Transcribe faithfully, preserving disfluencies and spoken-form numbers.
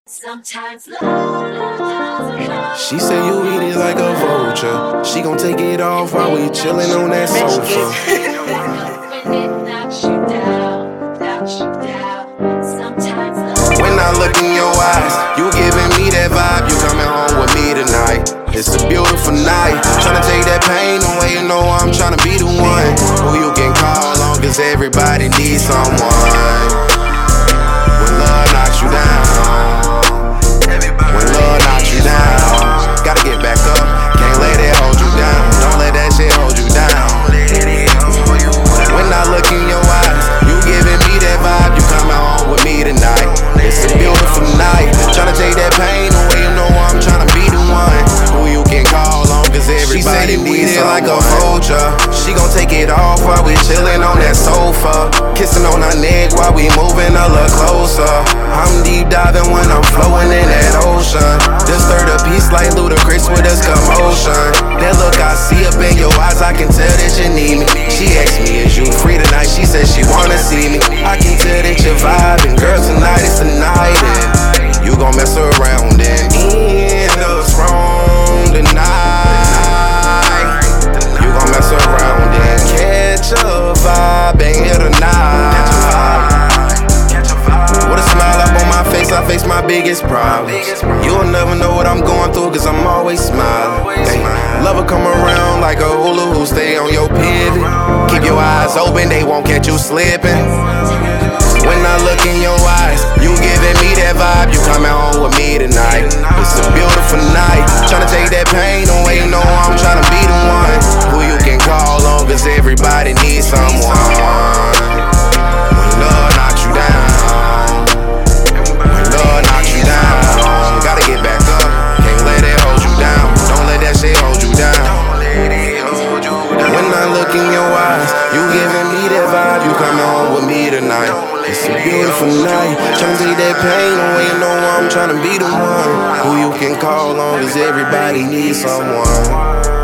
Sometimes love. She say you eat it like a vulture. She gon' take it off while we chillin' on that sofa. When I look in your eyes, you giving me that vibe. You coming home with me tonight. It's a beautiful night. Tryna take that pain away. You know I'm tryna be the one who you can call on, cause everybody needs someone. When love knocks you down, when love knocks you down, gotta get back up. Can't let it hold you down. Don't let that shit hold you down. When I look in your eyes, you giving me that vibe. You coming home with me tonight. It's a beautiful night. Tryna take that pain away. You know I'm tryna be the one who you can call on, cause everybody needs it like a vulture. She gon' take it off while we chillin' on that sofa, kissing on her neck while we moving a little closer. I'm deep diving when I'm flowing in that ocean. Just stir the peace like Ludacris with this commotion. That look I see up in your eyes, I can tell that you need me. She asked me, is you free tonight? She said she wanna see me. I can tell that you're vibing, girl, tonight is the night, and you gon' mess around and end us wrong tonight. You gon' mess around and catch a vibe and here tonight. With a smile up on my face, I face my biggest problems. You'll never know what I'm going through, cause I'm always smiling. Ay, love will come around like a hula hoop, stay on your pivot. Keep your eyes open, they won't catch you slipping. When I look in your eyes, you giving me that vibe. You coming home with me tonight. It's a beautiful night. Tryna take that pain away. You know I'm tryna be the one who you can call on, cause everybody needs someone. When love knocks you down, when love knocks you down, gotta get back up. Can't let it hold you down. Don't let that shit hold you down. When I look in your eyes, you giving me that vibe. You coming home with me tonight. It's a beautiful night. Tryna take that pain away. You know I'm tryna be the one who you can call on, cause everybody needs someone.